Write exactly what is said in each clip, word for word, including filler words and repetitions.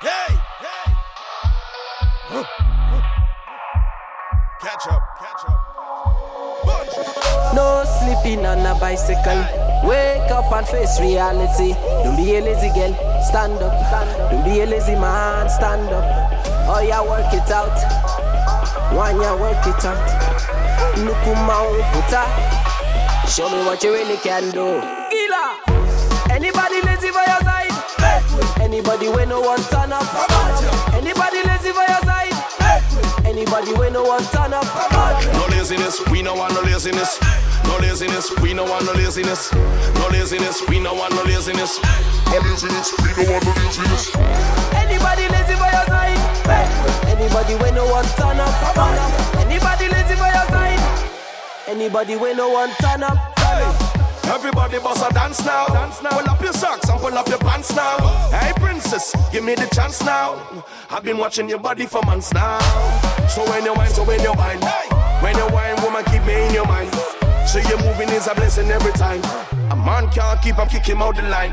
hey, hey. Huh. Catch up, catch up. Bunch. No sleeping on a bicycle. Wake up and face reality. Don't be a lazy girl, stand up. Don't be a lazy man, stand up. Oh yeah, work it out. One ya work it out. Nukuma puta. Show me what you really can do. Killer. Anybody lazy for your side? Anybody when no one turn up? Anybody lazy for your side? Anybody when no one turn up? No laziness, we no want no laziness. No laziness, we no want no laziness. No laziness, we no want no laziness. No laziness, we no want no laziness. Anybody lazy for your side? Anybody when no one turn up? Anybody lazy for your side? Anybody when no one turn up? Everybody boss a dance now. dance now. Pull up your socks and pull up your pants now. Hey princess, give me the chance now. I've been watching your body for months now. So when you whine, so when you whine, when you whine, woman, keep me in your mind. So your moving is a blessing every time. A man can't keep, I'm kicking out the line.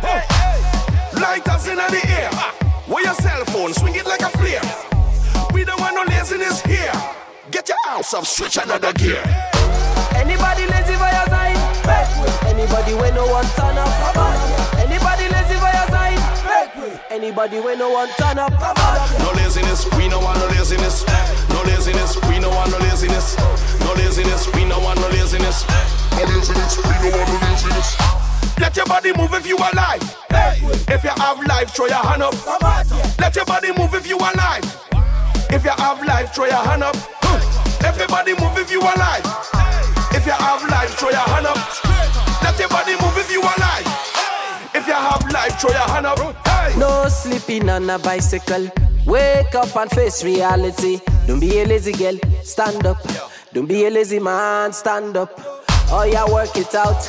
Lighters in the air. With your cell phone, swing it like a flare. We don't want no laziness here. Get your house up, switch another gear. Anybody lazy for your side? Anybody when no one turn up? Anybody lazy for your side? Anybody when no one turn up? No laziness, we no want no laziness. No laziness, we no want no laziness. No laziness, we no want no laziness. No laziness, we no want no laziness. Let your body move if you alive. If you have life, throw your hand up. Let your body move if you alive. If you have life, throw your hand up. Everybody move if you alive. If you have life, throw your hand up. Let your body move if you alive. If you have life, throw your hand up. Hey. No sleeping on a bicycle. Wake up and face reality. Don't be a lazy girl, stand up. Don't be a lazy man, stand up. Oh yeah, work it out.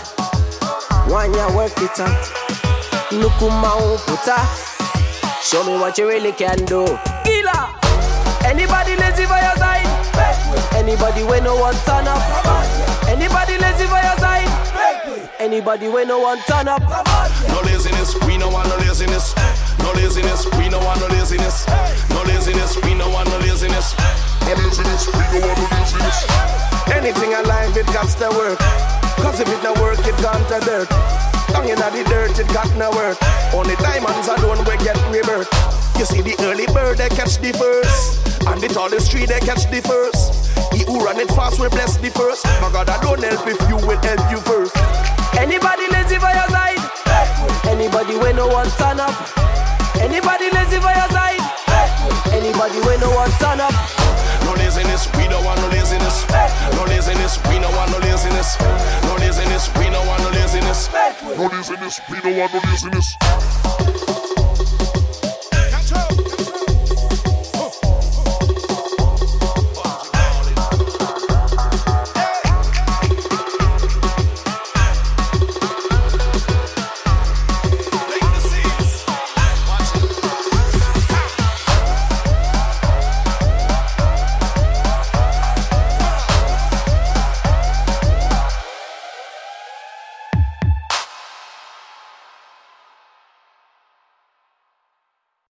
One ya work it out. Nukuma puta. Show me what you really can do. Killer. Anybody lazy for your side? Anybody when no one turn up? Anybody lazy for your side? Anybody when no one turn up? No laziness, we no want no laziness. No laziness, we no want no laziness. No laziness, we no want no laziness. No laziness, we no want no laziness. Anything alive, it got to work. Cause if it no work, it gone to dirt. Down in the dirt, it got no work. Only diamonds alone will get rebirth. You see the early bird, they catch the first. And the tallest tree, they catch the first. He who run it fast will bless the first. My God, I don't help if you will help you first. Anybody lazy for your side? Anybody when no one turn up? Anybody lazy for your side? Anybody when no one turn up? No laziness, we don't want no laziness. No laziness, we don't want no laziness. No laziness, we don't want no laziness. No laziness, we don't want no laziness.